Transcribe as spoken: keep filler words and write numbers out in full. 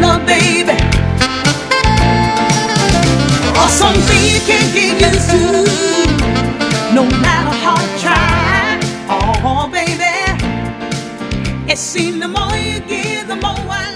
love, baby. Or something you can't get used to, no matter how I try. Oh, baby, it seems the more you give, the more I